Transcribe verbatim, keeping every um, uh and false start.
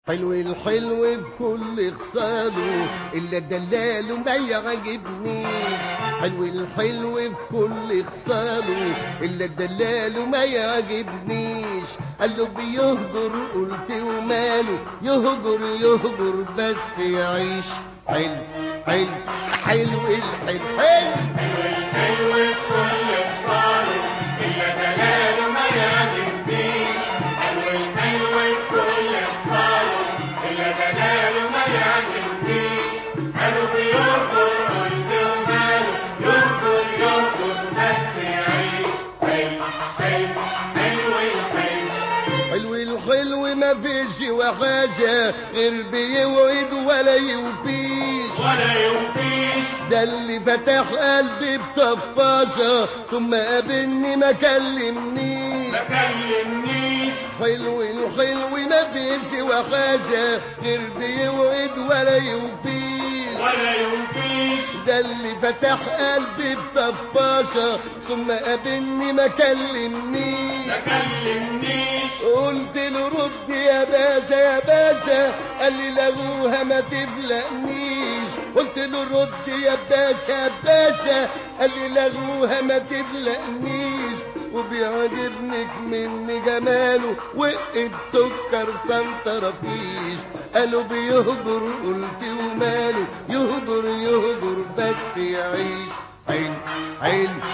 حلو الحلو بكل خصاله إلا دلاله ما يعجبنيش. حلو الحلو بكل خصاله إلا دلاله ما يعجبنيش. قاله بيهجر قلت وماله يهجر يهجر بس يعيش. حلو حلو حلو الحلو حلو حلو الحلو بكل خصاله إلا دلاله ما يعجبنيش. حلو الحلو بكل خصاله إلا دلاله ما يعجبنيش. قالوا بيهجر قلت وماله يهجر يهجر بس يعيش. حلو حلو حلو الحلو حلو الحلو ما فيش وحاجة غير بيوعد ولا يوفيش ولا يوفيش. ده اللي فتح قلبي بطفاشة ثم قابلني ما كلمنيش ما كلمنيش. حلو الحلو ما فيش وحاجة غير بيوعد ولا يوفيش ولا يوفيش. ده اللي فتح قلبي بطفاشة ثم قابلني ما كلمنيش ما كلمنيش. قلت له رد يا باشا يا باشا قال لي لغوها ما تبلقنيش. قلت له رد يا باشا يا باشا قال لي لغوها ما تبلقنيش. وبيعجبنك من جماله وقت سكر سنترفيش. قالوا بيهجر قلت وماله يهجر يهجر بس يعيش. حلو حلو